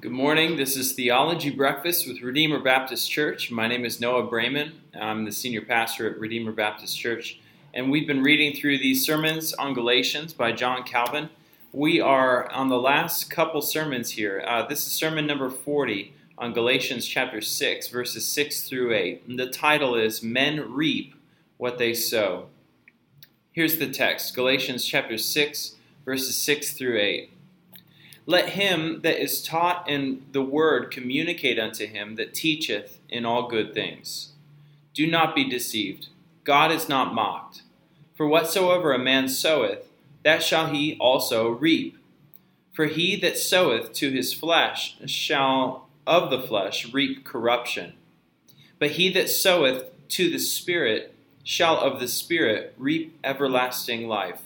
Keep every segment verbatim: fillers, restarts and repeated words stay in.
Good morning. This is Theology Breakfast with Redeemer Baptist Church. My name is Noah Brayman. I'm the senior pastor at Redeemer Baptist Church, and we've been reading through these sermons on Galatians by John Calvin. We are on the last couple sermons here. Uh, this is sermon number forty on Galatians chapter six, verses six through eight. And the title is Men Reap What They Sow. Here's the text, Galatians chapter six, verses six through eight. Let him that is taught in the word communicate unto him that teacheth in all good things. Do not be deceived. God is not mocked. For whatsoever a man soweth, that shall he also reap. For he that soweth to his flesh shall of the flesh reap corruption. But he that soweth to the Spirit shall of the Spirit reap everlasting life.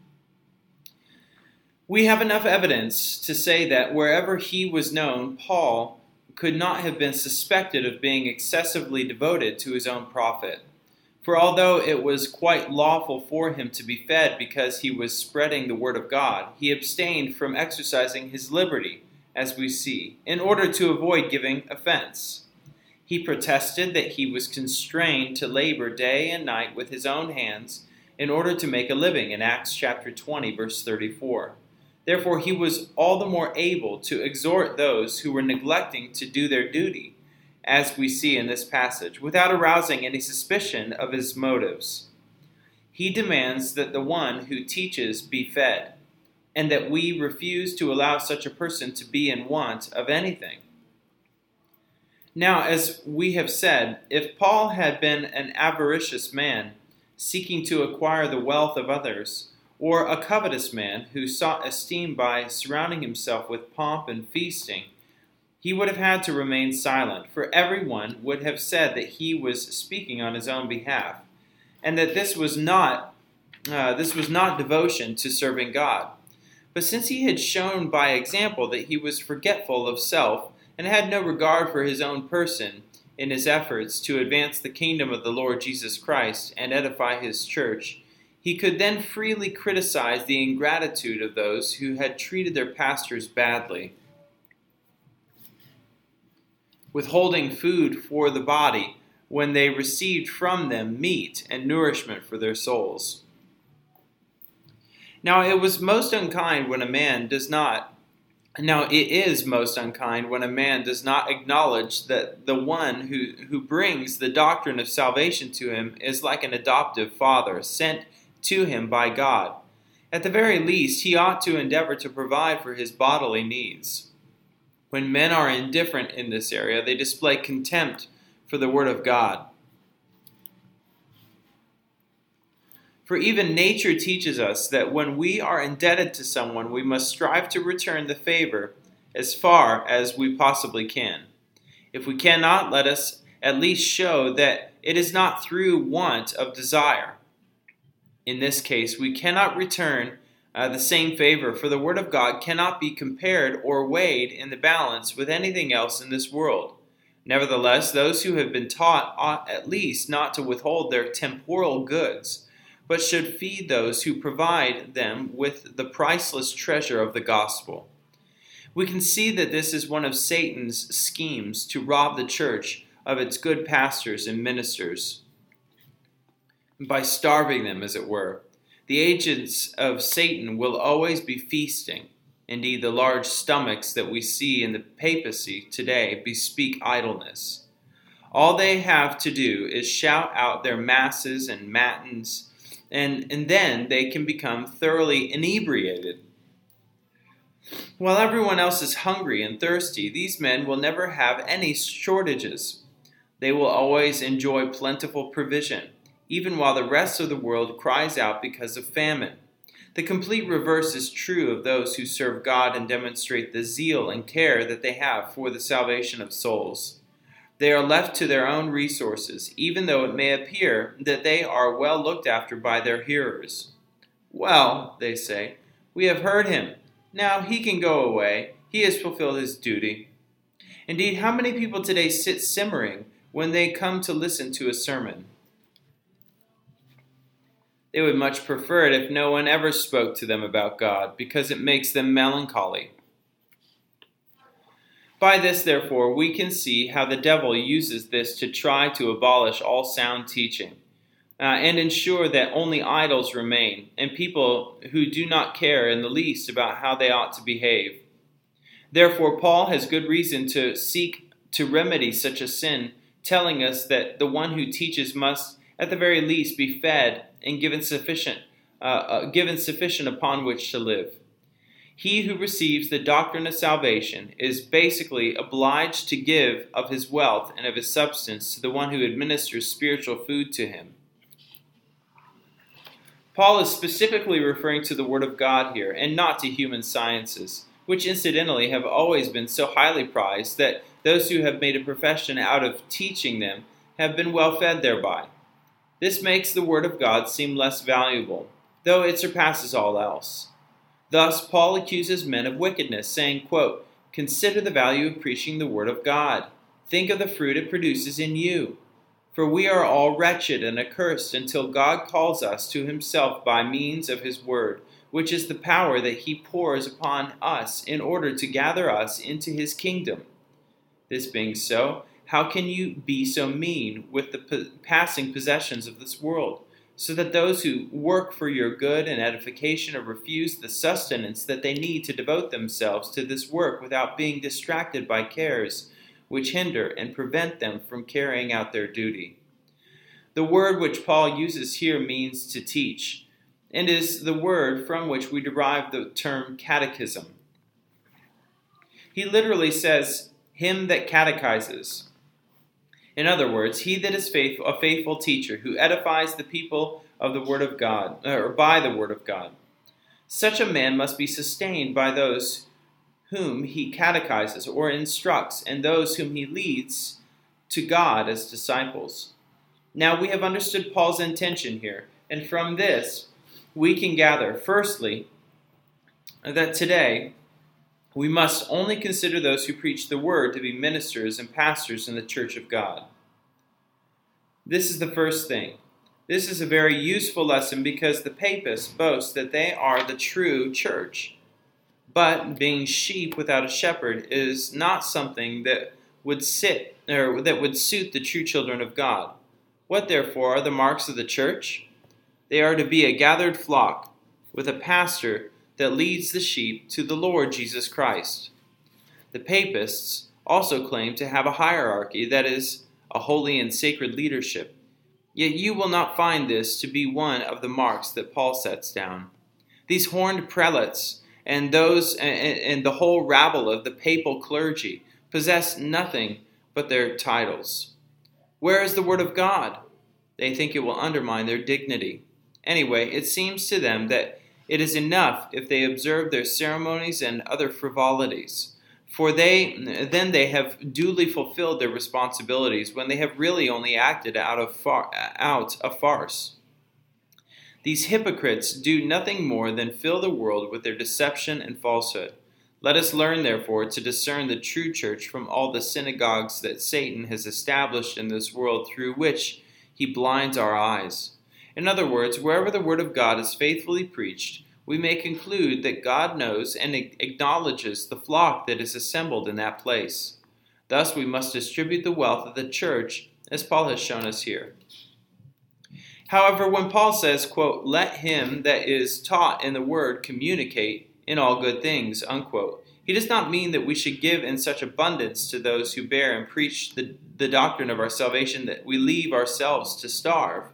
We have enough evidence to say that wherever he was known, Paul could not have been suspected of being excessively devoted to his own profit. For although it was quite lawful for him to be fed because he was spreading the word of God, he abstained from exercising his liberty, as we see, in order to avoid giving offense. He protested that he was constrained to labor day and night with his own hands in order to make a living in Acts chapter twenty, verse thirty-four. Therefore, he was all the more able to exhort those who were neglecting to do their duty, as we see in this passage, without arousing any suspicion of his motives. He demands that the one who teaches be fed, and that we refuse to allow such a person to be in want of anything. Now, as we have said, if Paul had been an avaricious man, seeking to acquire the wealth of others, or a covetous man who sought esteem by surrounding himself with pomp and feasting, he would have had to remain silent, for everyone would have said that he was speaking on his own behalf, and that this was not uh, this was not devotion to serving God. But since he had shown by example that he was forgetful of self and had no regard for his own person in his efforts to advance the kingdom of the Lord Jesus Christ and edify his church, he could then freely criticize the ingratitude of those who had treated their pastors badly, withholding food for the body when they received from them meat and nourishment for their souls. Now it was most unkind when a man does not, now it is most unkind when a man does not acknowledge that the one who, who brings the doctrine of salvation to him is like an adoptive father sent to him by God. At the very least, he ought to endeavor to provide for his bodily needs. When men are indifferent in this area, they display contempt for the word of God. For even nature teaches us that when we are indebted to someone, we must strive to return the favor as far as we possibly can. If we cannot, let us at least show that it is not through want of desire. In this case, we cannot return uh, the same favor, for the word of God cannot be compared or weighed in the balance with anything else in this world. Nevertheless, those who have been taught ought at least not to withhold their temporal goods, but should feed those who provide them with the priceless treasure of the gospel. We can see that this is one of Satan's schemes to rob the church of its good pastors and ministers, by starving them, as it were. The agents of Satan will always be feasting. Indeed, the large stomachs that we see in the papacy today bespeak idleness. All they have to do is shout out their masses and matins, and, and then they can become thoroughly inebriated. While everyone else is hungry and thirsty, these men will never have any shortages. They will always enjoy plentiful provision, even while the rest of the world cries out because of famine. The complete reverse is true of those who serve God and demonstrate the zeal and care that they have for the salvation of souls. They are left to their own resources, even though it may appear that they are well looked after by their hearers. Well, they say, we have heard him. Now he can go away. He has fulfilled his duty. Indeed, how many people today sit simmering when they come to listen to a sermon? They would much prefer it if no one ever spoke to them about God, because it makes them melancholy. By this, therefore, we can see how the devil uses this to try to abolish all sound teaching, uh, and ensure that only idols remain, and people who do not care in the least about how they ought to behave. Therefore, Paul has good reason to seek to remedy such a sin, telling us that the one who teaches must, at the very least, be fed and given sufficient, uh, uh, given sufficient upon which to live. He who receives the doctrine of salvation is basically obliged to give of his wealth and of his substance to the one who administers spiritual food to him. Paul is specifically referring to the Word of God here, and not to human sciences, which incidentally have always been so highly prized that those who have made a profession out of teaching them have been well fed thereby. This makes the Word of God seem less valuable, though it surpasses all else. Thus, Paul accuses men of wickedness, saying, quote, "Consider the value of preaching the Word of God. Think of the fruit it produces in you. For we are all wretched and accursed until God calls us to himself by means of his Word, which is the power that he pours upon us in order to gather us into his kingdom. This being so, how can you be so mean with the p- passing possessions of this world, so that those who work for your good and edification refuse the sustenance that they need to devote themselves to this work without being distracted by cares which hinder and prevent them from carrying out their duty?" The word which Paul uses here means to teach, and is the word from which we derive the term catechism. He literally says, "him that catechizes." In other words, he that is faithful, a faithful teacher who edifies the people of the Word of God, or by the Word of God. Such a man must be sustained by those whom he catechizes or instructs, and those whom he leads to God as disciples. Now we have understood Paul's intention here, and from this we can gather, firstly, that today we must only consider those who preach the Word to be ministers and pastors in the church of God. This is the first thing. This is a very useful lesson because the papists boast that they are the true church. But being sheep without a shepherd is not something that would sit or that would suit the true children of God. What therefore are the marks of the church? They are to be a gathered flock with a pastor that leads the sheep to the Lord Jesus Christ. The papists also claim to have a hierarchy, that is, a holy and sacred leadership. Yet you will not find this to be one of the marks that Paul sets down. These horned prelates and those and, and the whole rabble of the papal clergy possess nothing but their titles. Where is the Word of God? They think it will undermine their dignity. Anyway, it seems to them that it is enough if they observe their ceremonies and other frivolities, for they then they have duly fulfilled their responsibilities when they have really only acted out of far, out a farce. These hypocrites do nothing more than fill the world with their deception and falsehood. Let us learn, therefore, to discern the true church from all the synagogues that Satan has established in this world, through which he blinds our eyes. In other words, wherever the Word of God is faithfully preached, we may conclude that God knows and acknowledges the flock that is assembled in that place. Thus we must distribute the wealth of the church, as Paul has shown us here. However, when Paul says, quote, "let him that is taught in the Word communicate in all good things," unquote, he does not mean that we should give in such abundance to those who bear and preach the, the doctrine of our salvation that we leave ourselves to starve.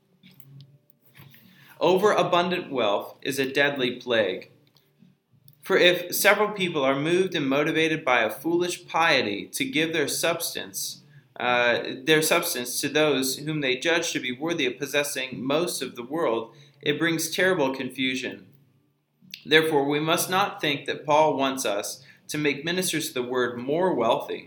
Overabundant wealth is a deadly plague. For if several people are moved and motivated by a foolish piety to give their substance, uh, their substance to those whom they judge to be worthy of possessing most of the world, it brings terrible confusion. Therefore, we must not think that Paul wants us to make ministers of the Word more wealthy,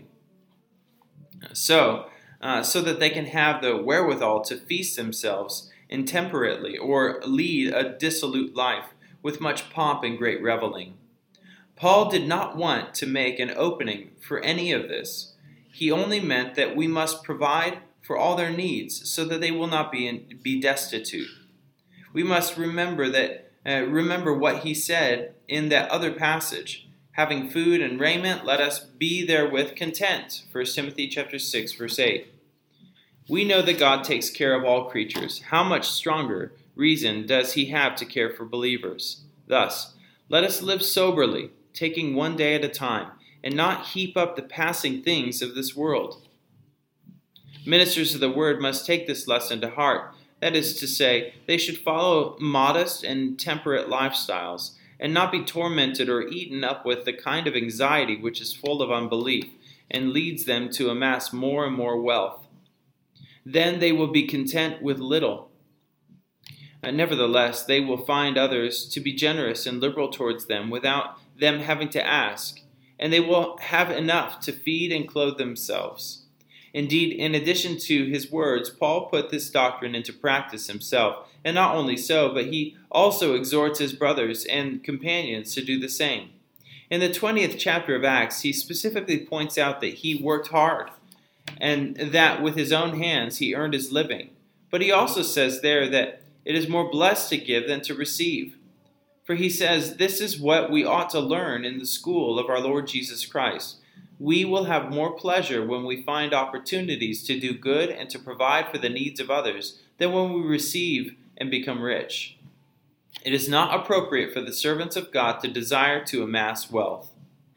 so uh, so that they can have the wherewithal to feast themselves intemperately, or lead a dissolute life with much pomp and great reveling. Paul did not want to make an opening for any of this. He only meant that we must provide for all their needs, so that they will not be in, be destitute. We must remember that uh, remember what he said in that other passage, Having food and raiment, let us be therewith content. First Timothy chapter six, verse eight. We know that God takes care of all creatures. How much stronger reason does he have to care for believers? Thus, let us live soberly, taking one day at a time, and not heap up the passing things of this world. Ministers of the word must take this lesson to heart. That is to say, they should follow modest and temperate lifestyles, and not be tormented or eaten up with the kind of anxiety which is full of unbelief, and leads them to amass more and more wealth. Then they will be content with little. And nevertheless, they will find others to be generous and liberal towards them without them having to ask, and they will have enough to feed and clothe themselves. Indeed, in addition to his words, Paul put this doctrine into practice himself, and not only so, but he also exhorts his brothers and companions to do the same. In the twentieth chapter of Acts, he specifically points out that he worked hard, and that with his own hands he earned his living. But he also says there that it is more blessed to give than to receive. For he says, this is what we ought to learn in the school of our Lord Jesus Christ. We will have more pleasure when we find opportunities to do good and to provide for the needs of others than when we receive and become rich. It is not appropriate for the servants of God to desire to amass wealth.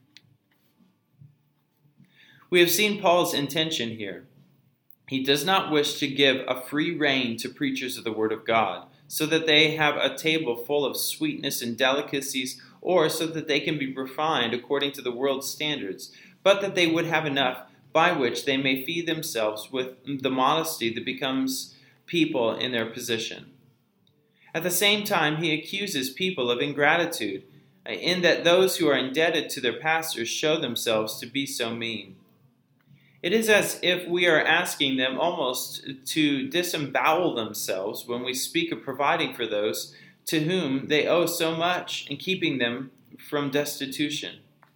We have seen Paul's intention here. He does not wish to give a free rein to preachers of the word of God, so that they have a table full of sweetness and delicacies, or so that they can be refined according to the world's standards, but that they would have enough by which they may feed themselves with the modesty that becomes people in their position. At the same time, he accuses people of ingratitude, in that those who are indebted to their pastors show themselves to be so mean. It is as if we are asking them almost to disembowel themselves when we speak of providing for those to whom they owe so much and keeping them from destitution.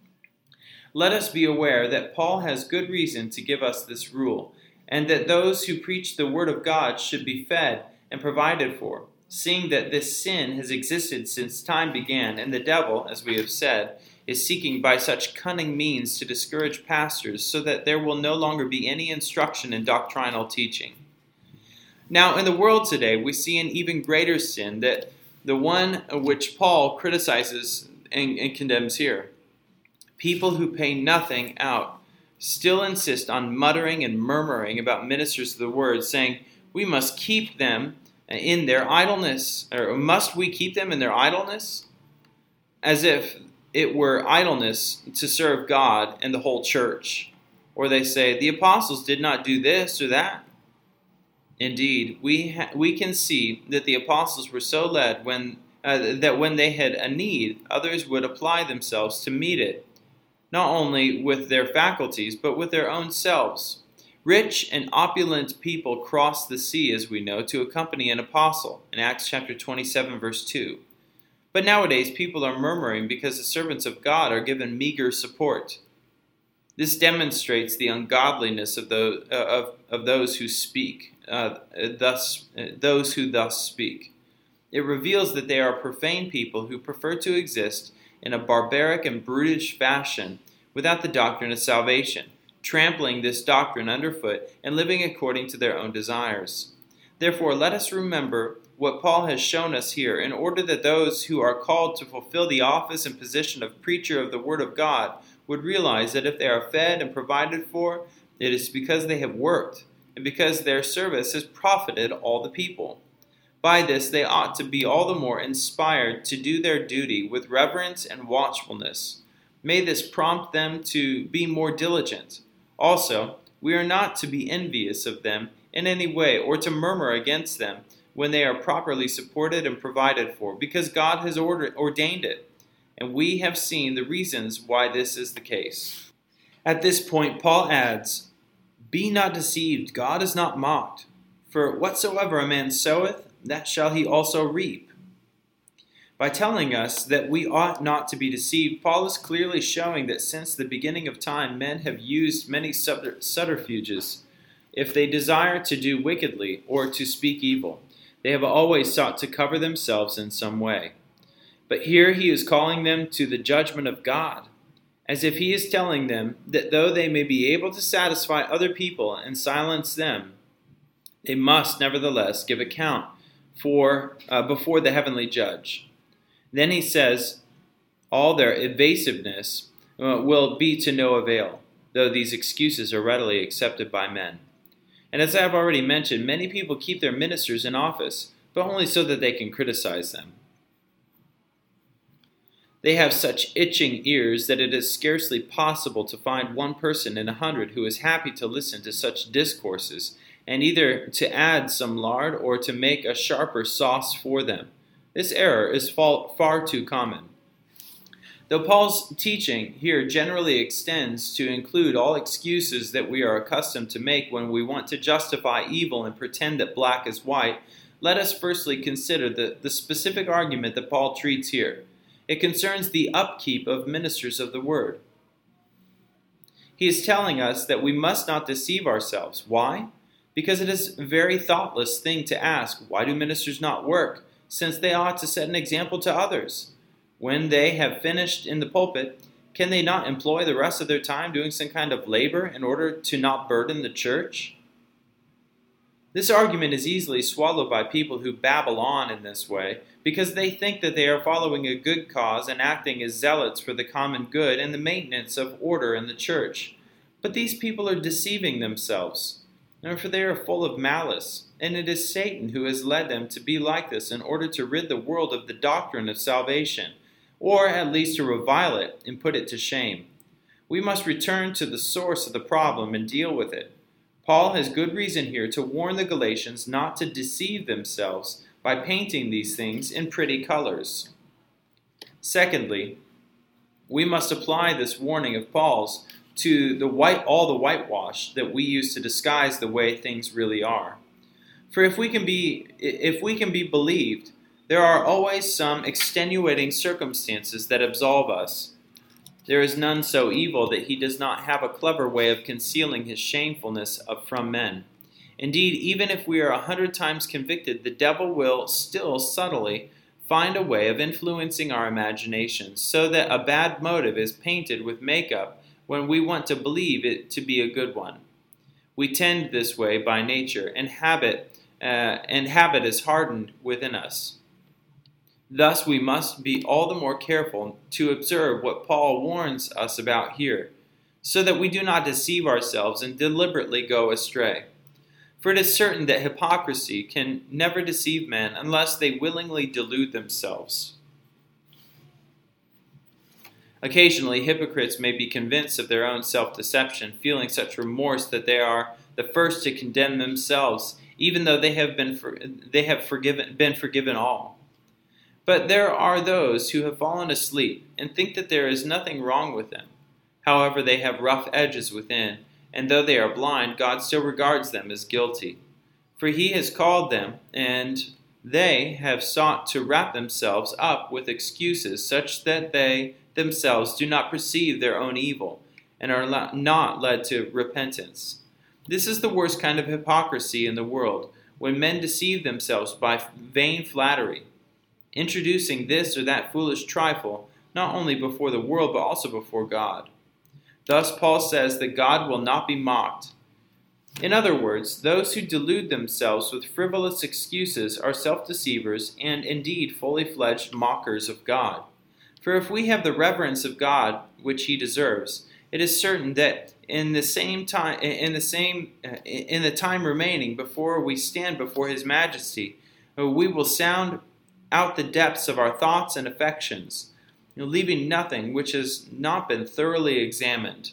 Let us be aware that Paul has good reason to give us this rule, and that those who preach the word of God should be fed and provided for, seeing that this sin has existed since time began, and the devil, as we have said, is seeking by such cunning means to discourage pastors so that there will no longer be any instruction in doctrinal teaching. Now, in the world today, we see an even greater sin, that the one which Paul criticizes and, and condemns here. People who pay nothing out still insist on muttering and murmuring about ministers of the word, saying, we must keep them in their idleness, or must we keep them in their idleness? As if it were idleness to serve God and the whole church. Or they say, the apostles did not do this or that. Indeed, we ha- we can see that the apostles were so led when uh, that when they had a need, others would apply themselves to meet it, not only with their faculties, but with their own selves. Rich and opulent people crossed the sea, as we know, to accompany an apostle, in Acts chapter twenty-seven, verse two. But nowadays, people are murmuring because the servants of God are given meager support. This demonstrates the ungodliness of those, uh, of, of those who speak, uh, thus, uh, those who thus speak. It reveals that they are profane people who prefer to exist in a barbaric and brutish fashion without the doctrine of salvation, trampling this doctrine underfoot and living according to their own desires. Therefore, let us remember what Paul has shown us here, in order that those who are called to fulfill the office and position of preacher of the Word of God would realize that if they are fed and provided for, it is because they have worked, and because their service has profited all the people. By this they ought to be all the more inspired to do their duty with reverence and watchfulness. May this prompt them to be more diligent. Also, we are not to be envious of them in any way, or to murmur against them when they are properly supported and provided for, because God has ordered, ordained it, and we have seen the reasons why this is the case. At this point, Paul adds, be not deceived, God is not mocked. For whatsoever a man soweth, that shall he also reap. By telling us that we ought not to be deceived, Paul is clearly showing that since the beginning of time, men have used many subterfuges if they desire to do wickedly or to speak evil. They have always sought to cover themselves in some way. But here he is calling them to the judgment of God. as if he is telling them that though they may be able to satisfy other people and silence them, they must nevertheless give account for uh, before the heavenly judge. Then he says, all their evasiveness uh, will be to no avail, though these excuses are readily accepted by men. And as I have already mentioned, many people keep their ministers in office, but only so that they can criticize them. They have such itching ears that it is scarcely possible to find one person in a hundred who is happy to listen to such discourses, and either to add some lard or to make a sharper sauce for them. This error is far too common. Though Paul's teaching here generally extends to include all excuses that we are accustomed to make when we want to justify evil and pretend that black is white, let us firstly consider the, the specific argument that Paul treats here. It concerns the upkeep of ministers of the word. He is telling us that we must not deceive ourselves. Why? Because it is a very thoughtless thing to ask, why do ministers not work, since they ought to set an example to others? When they have finished in the pulpit, can they not employ the rest of their time doing some kind of labor in order to not burden the church? This argument is easily swallowed by people who babble on in this way, because they think that they are following a good cause and acting as zealots for the common good and the maintenance of order in the church. But these people are deceiving themselves, for they are full of malice, and it is Satan who has led them to be like this in order to rid the world of the doctrine of salvation, or at least to revile it and put it to shame. We must return to the source of the problem and deal with it. Paul has good reason here to warn the Galatians not to deceive themselves by painting these things in pretty colors. Secondly, we must apply this warning of Paul's to the white, all the whitewash that we use to disguise the way things really are. For if we can be, if we can be believed, there are always some extenuating circumstances that absolve us. There is none so evil that he does not have a clever way of concealing his shamefulness from men. Indeed, even if we are a hundred times convicted, the devil will still subtly find a way of influencing our imaginations, so that a bad motive is painted with makeup when we want to believe it to be a good one. We tend this way by nature, and habit, uh, and habit is hardened within us. Thus, we must be all the more careful to observe what Paul warns us about here, so that we do not deceive ourselves and deliberately go astray. For it is certain that hypocrisy can never deceive men unless they willingly delude themselves. Occasionally, hypocrites may be convinced of their own self-deception, feeling such remorse that they are the first to condemn themselves, even though they have been for, they have forgiven, been forgiven all. But there are those who have fallen asleep and think that there is nothing wrong with them. However, they have rough edges within, and though they are blind, God still regards them as guilty. For he has called them, and they have sought to wrap themselves up with excuses such that they themselves do not perceive their own evil, and are not led to repentance. This is the worst kind of hypocrisy in the world, when men deceive themselves by vain flattery, introducing this or that foolish trifle, not only before the world, but also before God. Thus Paul says that God will not be mocked. In other words, those who delude themselves with frivolous excuses are self-deceivers and indeed fully fledged mockers of God. For if we have the reverence of God which he deserves, it is certain that in the same time, in the same, in the time remaining before we stand before his majesty, we will sound out the depths of our thoughts and affections, leaving nothing which has not been thoroughly examined.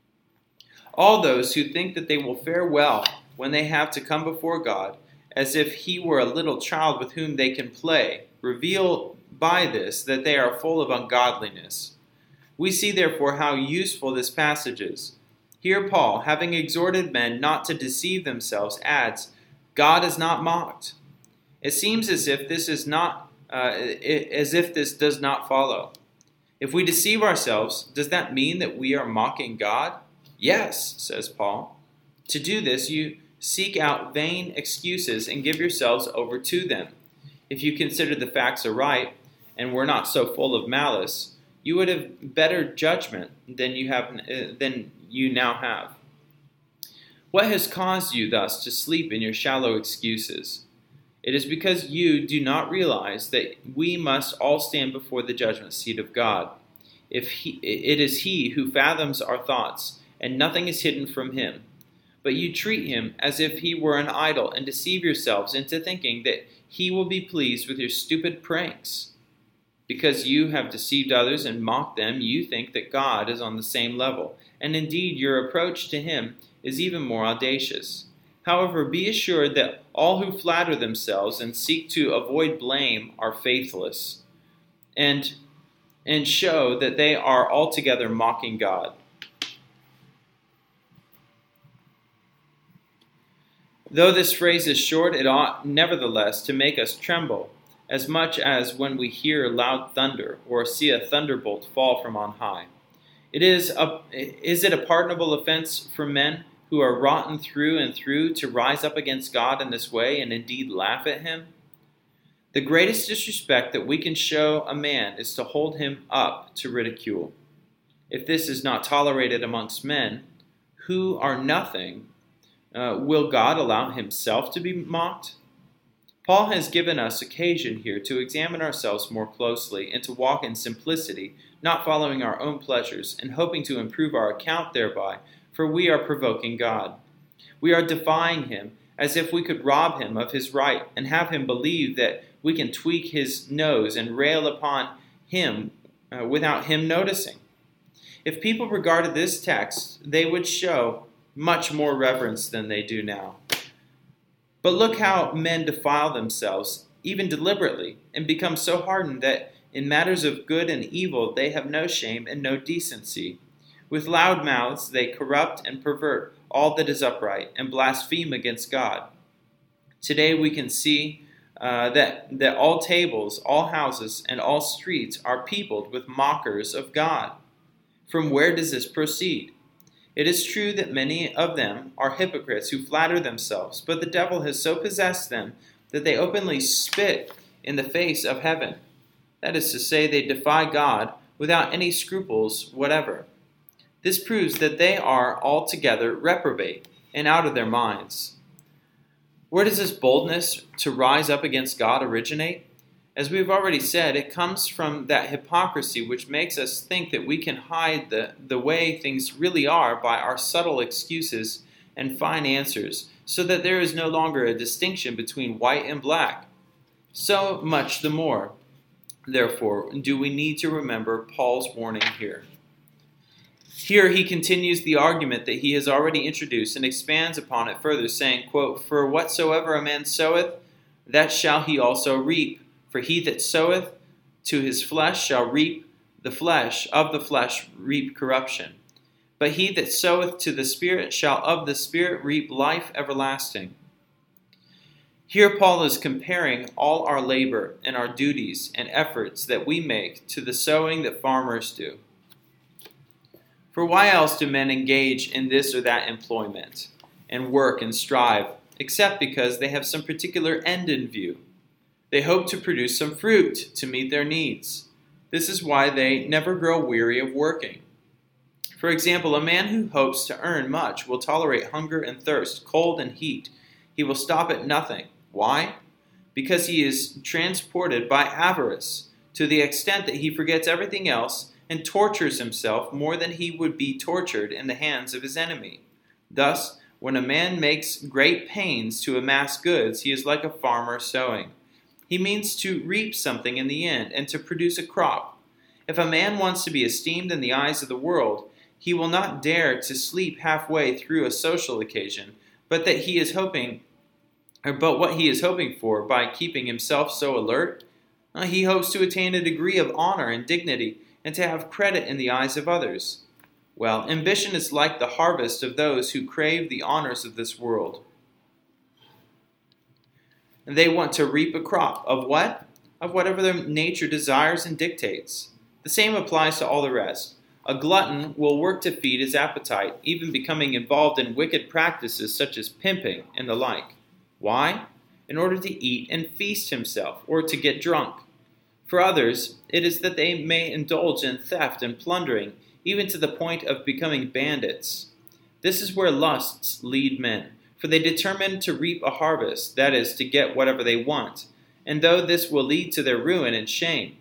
All those who think that they will fare well when they have to come before God, as if he were a little child with whom they can play, reveal by this that they are full of ungodliness. We see therefore how useful this passage is. Here Paul, having exhorted men not to deceive themselves, adds, God is not mocked. It seems as if this is not, uh, as if this does not follow. If we deceive ourselves, does that mean that we are mocking God? Yes, says Paul. To do this, you seek out vain excuses and give yourselves over to them. If you consider the facts aright, and were not so full of malice, you would have better judgment than you have uh, than you now have. What has caused you thus to sleep in your shallow excuses? It is because you do not realize that we must all stand before the judgment seat of God. If he, it is He who fathoms our thoughts, and nothing is hidden from Him. But you treat Him as if He were an idol, and deceive yourselves into thinking that He will be pleased with your stupid pranks. Because you have deceived others and mocked them, you think that God is on the same level, and indeed your approach to Him is even more audacious. However, be assured that all who flatter themselves and seek to avoid blame are faithless, and, and show that they are altogether mocking God. Though this phrase is short, it ought nevertheless to make us tremble, as much as when we hear loud thunder or see a thunderbolt fall from on high. It is, a, is it a pardonable offense for men who are rotten through and through to rise up against God in this way and indeed laugh at Him? The greatest disrespect that we can show a man is to hold him up to ridicule. If this is not tolerated amongst men, who are nothing, uh, will God allow Himself to be mocked? Paul has given us occasion here to examine ourselves more closely and to walk in simplicity, not following our own pleasures and hoping to improve our account thereby, for we are provoking God. We are defying Him as if we could rob Him of His right and have Him believe that we can tweak His nose and rail upon Him uh, without Him noticing. If people regarded this text, they would show much more reverence than they do now. But look how men defile themselves, even deliberately, and become so hardened that in matters of good and evil they have no shame and no decency. With loud mouths they corrupt and pervert all that is upright and blaspheme against God. Today we can see uh, that, that all tables, all houses, and all streets are peopled with mockers of God. From where does this proceed? It is true that many of them are hypocrites who flatter themselves, but the devil has so possessed them that they openly spit in the face of heaven. That is to say, they defy God without any scruples whatever. This proves that they are altogether reprobate and out of their minds. Where does this boldness to rise up against God originate? As we have already said, it comes from that hypocrisy which makes us think that we can hide the, the way things really are by our subtle excuses and fine answers, so that there is no longer a distinction between white and black. So much the more, therefore, do we need to remember Paul's warning here. Here he continues the argument that he has already introduced and expands upon it further, saying, quote, "For whatsoever a man soweth, that shall he also reap. For he that soweth to his flesh shall reap the flesh, of the flesh reap corruption. But he that soweth to the Spirit shall of the Spirit reap life everlasting." Here Paul is comparing all our labor and our duties and efforts that we make to the sowing that farmers do. For why else do men engage in this or that employment and work and strive, except because they have some particular end in view? They hope to produce some fruit to meet their needs. This is why they never grow weary of working. For example, a man who hopes to earn much will tolerate hunger and thirst, cold and heat. He will stop at nothing. Why? Because he is transported by avarice to the extent that he forgets everything else and tortures himself more than he would be tortured in the hands of his enemy. Thus, when a man makes great pains to amass goods, he is like a farmer sowing. He means to reap something in the end and to produce a crop. If a man wants to be esteemed in the eyes of the world, he will not dare to sleep halfway through a social occasion, but that he is hoping, or but what he is hoping for by keeping himself so alert, uh, he hopes to attain a degree of honor and dignity and to have credit in the eyes of others. Well, ambition is like the harvest of those who crave the honors of this world. And they want to reap a crop of what? Of whatever their nature desires and dictates. The same applies to all the rest. A glutton will work to feed his appetite, even becoming involved in wicked practices such as pimping and the like. Why? In order to eat and feast himself, or to get drunk. For others, it is that they may indulge in theft and plundering, even to the point of becoming bandits. This is where lusts lead men, for they determine to reap a harvest, that is, to get whatever they want, and though this will lead to their ruin and shame.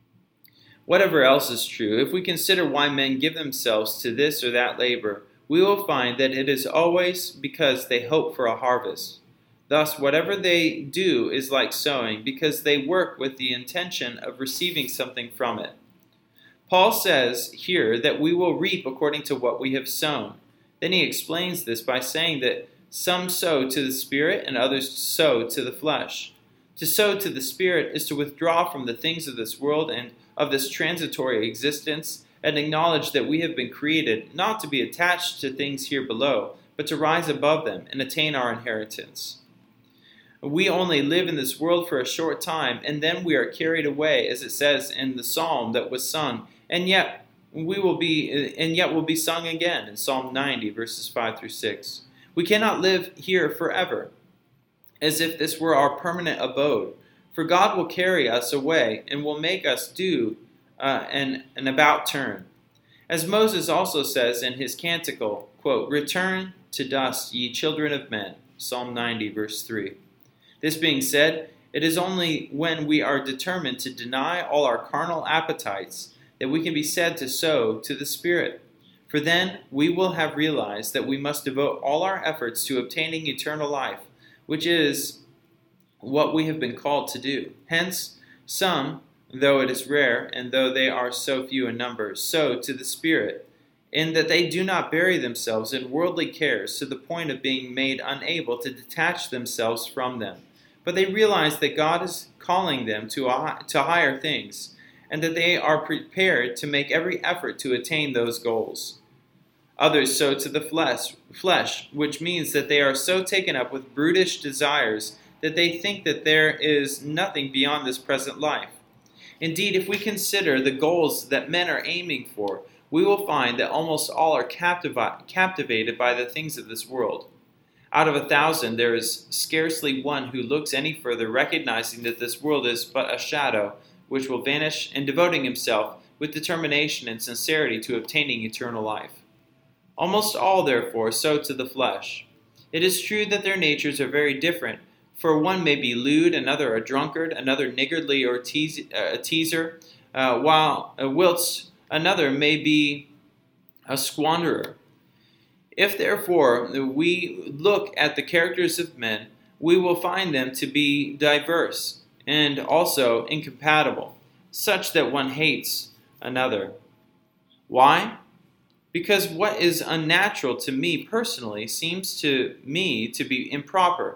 Whatever else is true, if we consider why men give themselves to this or that labor, we will find that it is always because they hope for a harvest. Thus, whatever they do is like sowing, because they work with the intention of receiving something from it. Paul says here that we will reap according to what we have sown. Then he explains this by saying that some sow to the Spirit and others sow to the flesh. To sow to the Spirit is to withdraw from the things of this world and of this transitory existence, and acknowledge that we have been created not to be attached to things here below, but to rise above them and attain our inheritance. We only live in this world for a short time, and then we are carried away, as it says in the psalm that was sung, and yet we will be, and yet will be sung again in Psalm ninety, verses five through six. We cannot live here forever, as if this were our permanent abode, for God will carry us away and will make us do uh, an, an about turn. As Moses also says in his canticle, quote, "Return to dust, ye children of men," Psalm ninety, verse three. This being said, it is only when we are determined to deny all our carnal appetites that we can be said to sow to the Spirit. For then we will have realized that we must devote all our efforts to obtaining eternal life, which is what we have been called to do. Hence, some, though it is rare, and though they are so few in number, sow to the Spirit, in that they do not bury themselves in worldly cares to the point of being made unable to detach themselves from them. But they realize that God is calling them to, a, to higher things, and that they are prepared to make every effort to attain those goals. Others sow to the flesh, flesh, which means that they are so taken up with brutish desires that they think that there is nothing beyond this present life. Indeed, if we consider the goals that men are aiming for, we will find that almost all are captiva- captivated by the things of this world. Out of a thousand, there is scarcely one who looks any further, recognizing that this world is but a shadow, which will vanish, and devoting himself with determination and sincerity to obtaining eternal life. Almost all, therefore, sow to the flesh. It is true that their natures are very different, for one may be lewd, another a drunkard, another niggardly or tease, uh, a teaser, uh, while uh, whilst another may be a squanderer. If therefore we look at the characters of men, we will find them to be diverse and also incompatible, such that one hates another. Why? Because what is unnatural to me personally seems to me to be improper.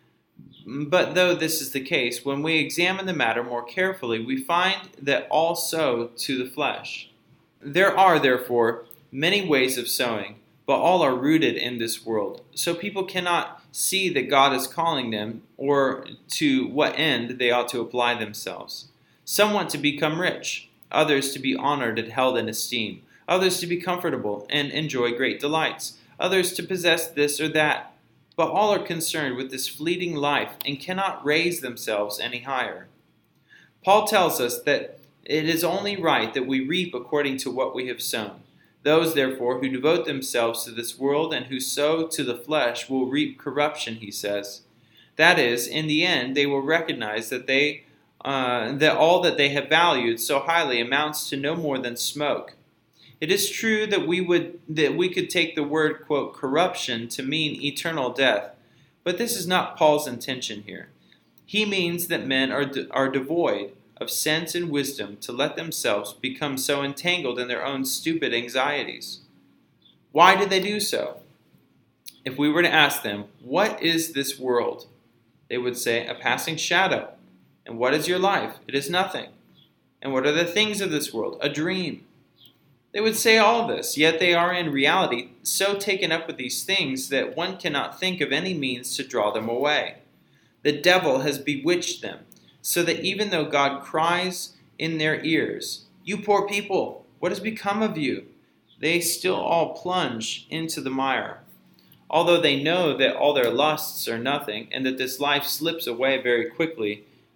But though this is the case, when we examine the matter more carefully, we find that all sow to the flesh. There are, therefore, many ways of sowing, but all are rooted in this world. So people cannot see that God is calling them, or to what end they ought to apply themselves. Some want to become rich, others to be honored and held in esteem, others to be comfortable and enjoy great delights, others to possess this or that. But all are concerned with this fleeting life and cannot raise themselves any higher. Paul tells us that it is only right that we reap according to what we have sown. Those, therefore, who devote themselves to this world and who sow to the flesh will reap corruption, he says. That is, in the end, they will recognize that they uh, that all that they have valued so highly amounts to no more than smoke. It is true that we would that we could take the word, quote, corruption to mean eternal death, but this is not Paul's intention here. He means that men are de- are devoid of sense and wisdom to let themselves become so entangled in their own stupid anxieties. Why did they do so? If we were to ask them, what is this world? They would say, a passing shadow. And what is your life? It is nothing. And what are the things of this world? A dream. They would say all this, yet they are in reality so taken up with these things that one cannot think of any means to draw them away. The devil has bewitched them, so that even though God cries in their ears, "You poor people, what has become of you?" they still all plunge into the mire. Although they know that all their lusts are nothing, and that this life slips away very quickly,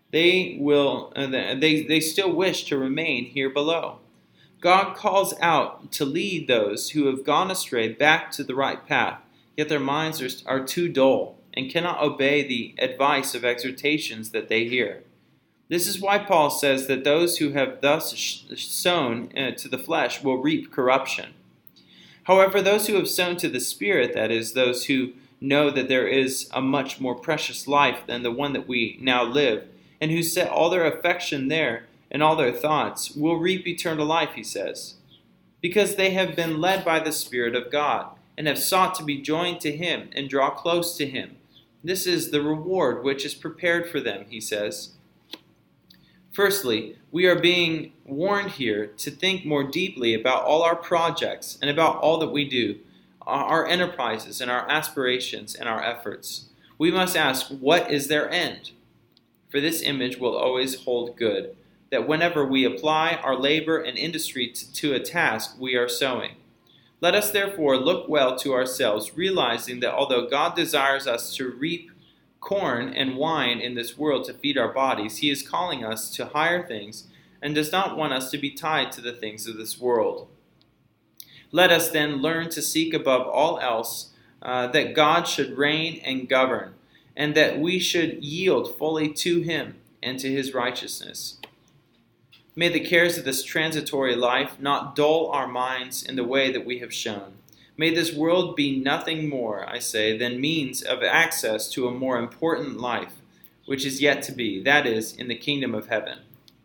They will. Uh, they they still wish to remain here below. God calls out to lead those who have gone astray back to the right path, yet their minds are, are too dull and cannot obey the advice of exhortations that they hear. This is why Paul says that those who have thus sown uh, to the flesh will reap corruption. However, those who have sown to the Spirit, that is, those who know that there is a much more precious life than the one that we now live, and who set all their affection there and all their thoughts, will reap eternal life, he says, because they have been led by the Spirit of God, and have sought to be joined to him and draw close to him. This is the reward which is prepared for them, he says. Firstly, we are being warned here to think more deeply about all our projects and about all that we do, our enterprises and our aspirations and our efforts. We must ask, what is their end? For this image will always hold good, that whenever we apply our labor and industry to, to a task, we are sowing. Let us therefore look well to ourselves, realizing that although God desires us to reap corn and wine in this world to feed our bodies, he is calling us to higher things and does not want us to be tied to the things of this world. Let us then learn to seek above all else uh, that God should reign and govern, and that we should yield fully to him and to his righteousness. May the cares of this transitory life not dull our minds in the way that we have shown. May this world be nothing more, I say, than means of access to a more important life, which is yet to be, that is, in the kingdom of heaven.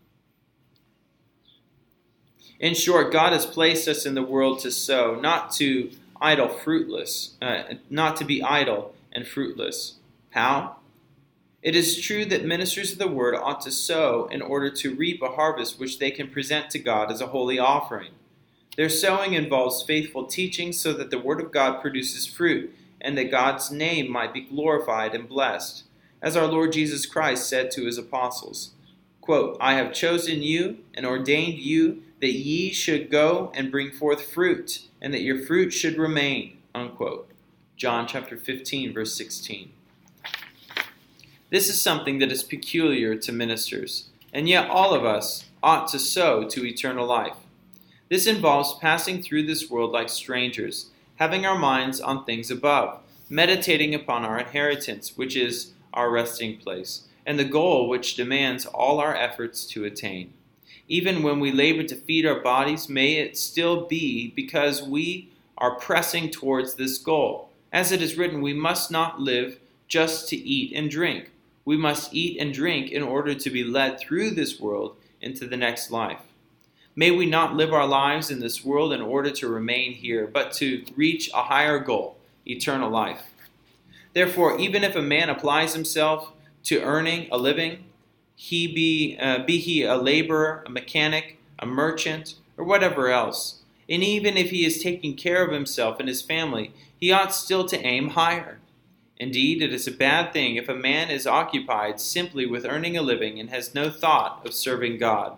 In short, God has placed us in the world to sow, not to idle fruitless, uh, not to be idle and fruitless. How? It is true that ministers of the word ought to sow in order to reap a harvest which they can present to God as a holy offering. Their sowing involves faithful teaching so that the word of God produces fruit and that God's name might be glorified and blessed. As our Lord Jesus Christ said to his apostles, quote, I have chosen you and ordained you that ye should go and bring forth fruit, and that your fruit should remain, unquote. John chapter fifteen, verse sixteen. This is something that is peculiar to ministers, and yet all of us ought to sow to eternal life. This involves passing through this world like strangers, having our minds on things above, meditating upon our inheritance, which is our resting place, and the goal which demands all our efforts to attain. Even when we labor to feed our bodies, may it still be because we are pressing towards this goal. As it is written, we must not live just to eat and drink. We must eat and drink in order to be led through this world into the next life. May we not live our lives in this world in order to remain here, but to reach a higher goal, eternal life. Therefore, even if a man applies himself to earning a living, he be, uh, be he a laborer, a mechanic, a merchant, or whatever else, and even if he is taking care of himself and his family, he ought still to aim higher. Indeed, it is a bad thing if a man is occupied simply with earning a living and has no thought of serving God.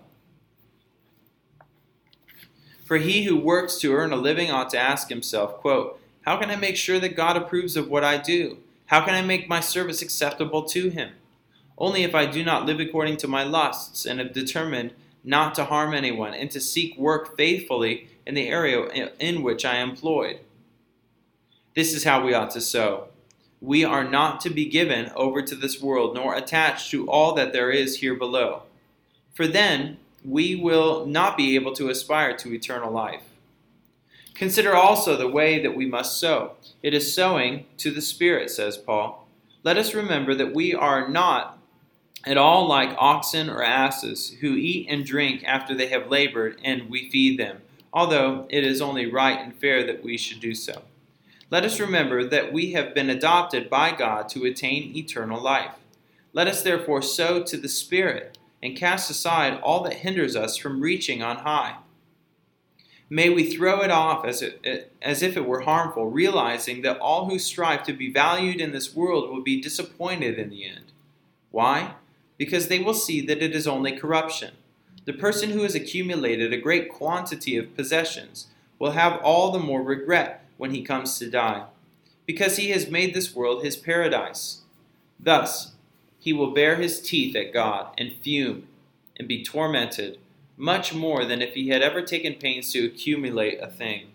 For he who works to earn a living ought to ask himself, quote, how can I make sure that God approves of what I do? How can I make my service acceptable to him? Only if I do not live according to my lusts and have determined not to harm anyone and to seek work faithfully in the area in which I am employed. This is how we ought to sow. We are not to be given over to this world, nor attached to all that there is here below. For then we will not be able to aspire to eternal life. Consider also the way that we must sow. It is sowing to the Spirit, says Paul. Let us remember that we are not at all like oxen or asses who eat and drink after they have labored, and we feed them, although it is only right and fair that we should do so. Let us remember that we have been adopted by God to attain eternal life. Let us therefore sow to the Spirit and cast aside all that hinders us from reaching on high. May we throw it off as, it, as if it were harmful, realizing that all who strive to be valued in this world will be disappointed in the end. Why? Because they will see that it is only corruption. The person who has accumulated a great quantity of possessions will have all the more regret when he comes to die, because he has made this world his paradise. Thus, he will bare his teeth at God and fume and be tormented, much more than if he had ever taken pains to accumulate a thing.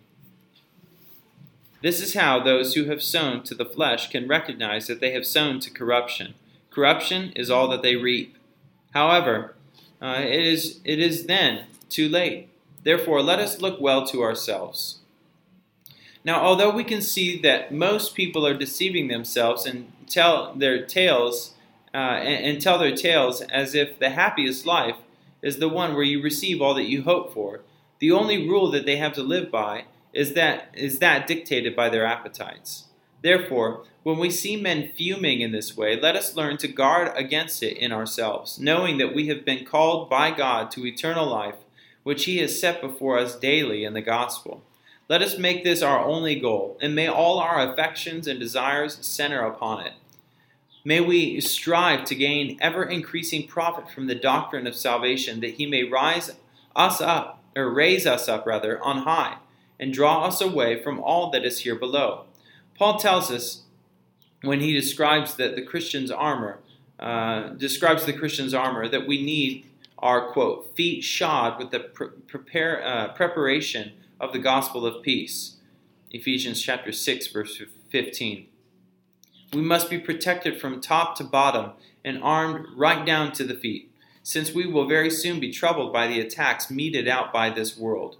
This is how those who have sown to the flesh can recognize that they have sown to corruption. Corruption is all that they reap. However, uh, it is it is then too late. Therefore, let us look well to ourselves. Now, although we can see that most people are deceiving themselves and tell their tales uh, and, and tell their tales as if the happiest life is the one where you receive all that you hope for, the only rule that they have to live by is that is that dictated by their appetites. Therefore, when we see men fuming in this way, let us learn to guard against it in ourselves, knowing that we have been called by God to eternal life, which he has set before us daily in the gospel. Let us make this our only goal, and may all our affections and desires center upon it. May we strive to gain ever-increasing profit from the doctrine of salvation, that he may rise us up, or raise us up rather, on high, and draw us away from all that is here below. Paul tells us, when he describes that the Christian's armor, uh, describes the Christian's armor, that we need our, quote, feet shod with the pre- prepare, uh, preparation of the gospel of peace. Ephesians chapter six, verse fifteen. We must be protected from top to bottom and armed right down to the feet, since we will very soon be troubled by the attacks meted out by this world.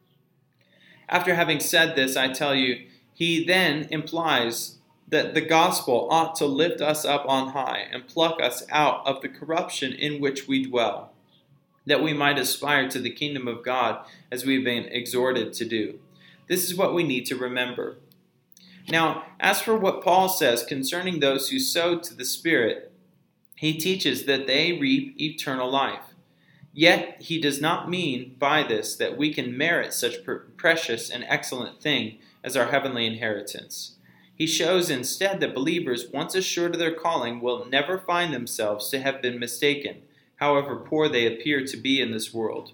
After having said this, I tell you, he then implies that the gospel ought to lift us up on high and pluck us out of the corruption in which we dwell, that we might aspire to the kingdom of God as we have been exhorted to do. This is what we need to remember. Now, as for what Paul says concerning those who sow to the Spirit, he teaches that they reap eternal life. Yet he does not mean by this that we can merit such pr- precious and excellent thing as our heavenly inheritance. He shows instead that believers, once assured of their calling, will never find themselves to have been mistaken, however poor they appear to be in this world.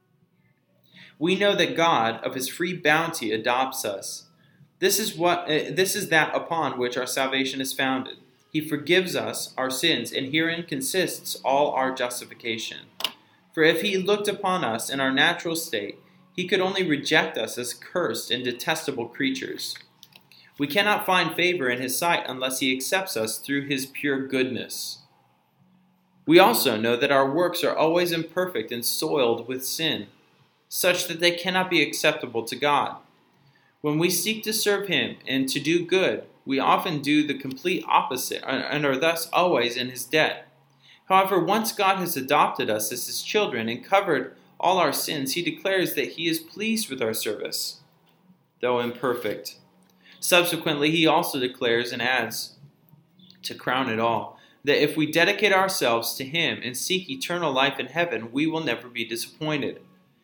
We know that God, of his free bounty, adopts us. This is what uh, this is that upon which our salvation is founded. He forgives us our sins, and herein consists all our justification. For if he looked upon us in our natural state, he could only reject us as cursed and detestable creatures. We cannot find favor in his sight unless he accepts us through his pure goodness. We also know that our works are always imperfect and soiled with sin, such that they cannot be acceptable to God. When we seek to serve him and to do good, we often do the complete opposite and are thus always in his debt. However, once God has adopted us as his children and covered all our sins, he declares that he is pleased with our service, though imperfect. Subsequently, he also declares and adds, to crown it all, that if we dedicate ourselves to him and seek eternal life in heaven, we will never be disappointed.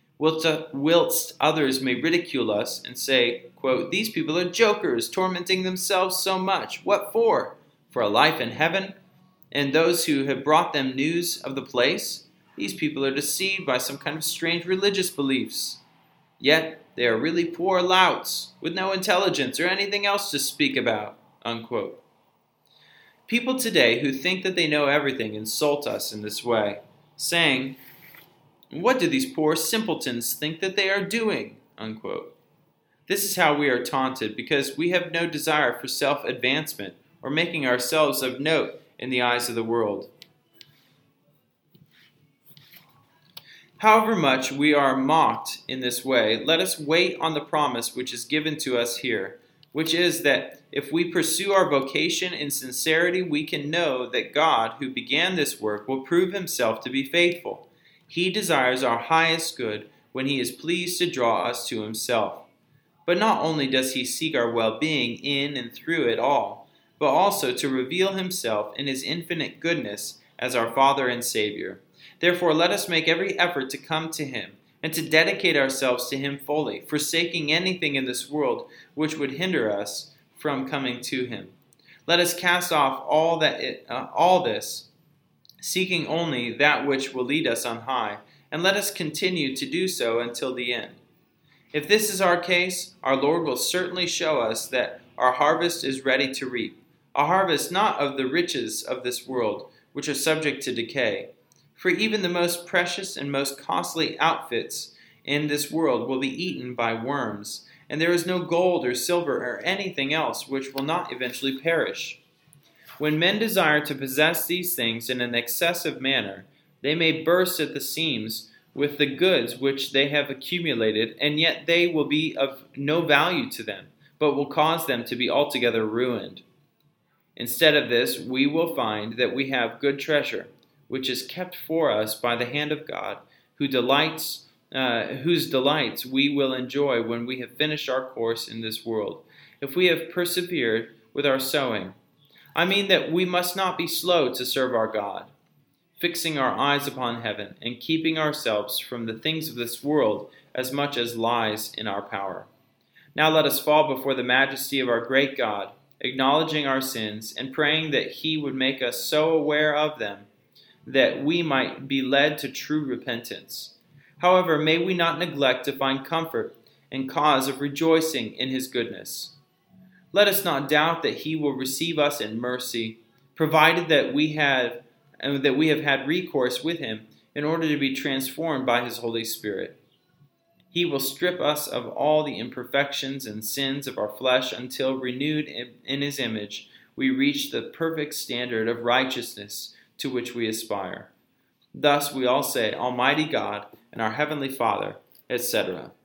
Whilst others may ridicule us and say, quote, these people are jokers, tormenting themselves so much. What for? For a life in heaven? And those who have brought them news of the place, these people are deceived by some kind of strange religious beliefs. Yet they are really poor louts, with no intelligence or anything else to speak about, unquote. People today who think that they know everything insult us in this way, saying, what do these poor simpletons think that they are doing, unquote. This is how we are taunted, because we have no desire for self-advancement or making ourselves of note in the eyes of the world. However much we are mocked in this way, let us wait on the promise which is given to us here, which is that if we pursue our vocation in sincerity, we can know that God, who began this work, will prove himself to be faithful. He desires our highest good when he is pleased to draw us to himself. But not only does he seek our well-being in and through it all, but also to reveal himself in his infinite goodness as our Father and Savior. Therefore, let us make every effort to come to him and to dedicate ourselves to him fully, forsaking anything in this world which would hinder us from coming to him. Let us cast off all that it, uh, all this, seeking only that which will lead us on high, and let us continue to do so until the end. If this is our case, our Lord will certainly show us that our harvest is ready to reap, a harvest not of the riches of this world, which are subject to decay. For even the most precious and most costly outfits in this world will be eaten by worms, and there is no gold or silver or anything else which will not eventually perish. When men desire to possess these things in an excessive manner, they may burst at the seams with the goods which they have accumulated, and yet they will be of no value to them, but will cause them to be altogether ruined. Instead of this, we will find that we have good treasure, which is kept for us by the hand of God, who delights, uh, whose delights we will enjoy when we have finished our course in this world, if we have persevered with our sowing. I mean that we must not be slow to serve our God, fixing our eyes upon heaven, and keeping ourselves from the things of this world as much as lies in our power. Now let us fall before the majesty of our great God, acknowledging our sins, and praying that he would make us so aware of them that we might be led to true repentance. However, may we not neglect to find comfort and cause of rejoicing in his goodness. Let us not doubt that he will receive us in mercy, provided that we have and that we have had recourse with him in order to be transformed by his Holy Spirit. He will strip us of all the imperfections and sins of our flesh until, renewed in his image, we reach the perfect standard of righteousness to which we aspire. Thus we all say, Almighty God and our Heavenly Father, et cetera.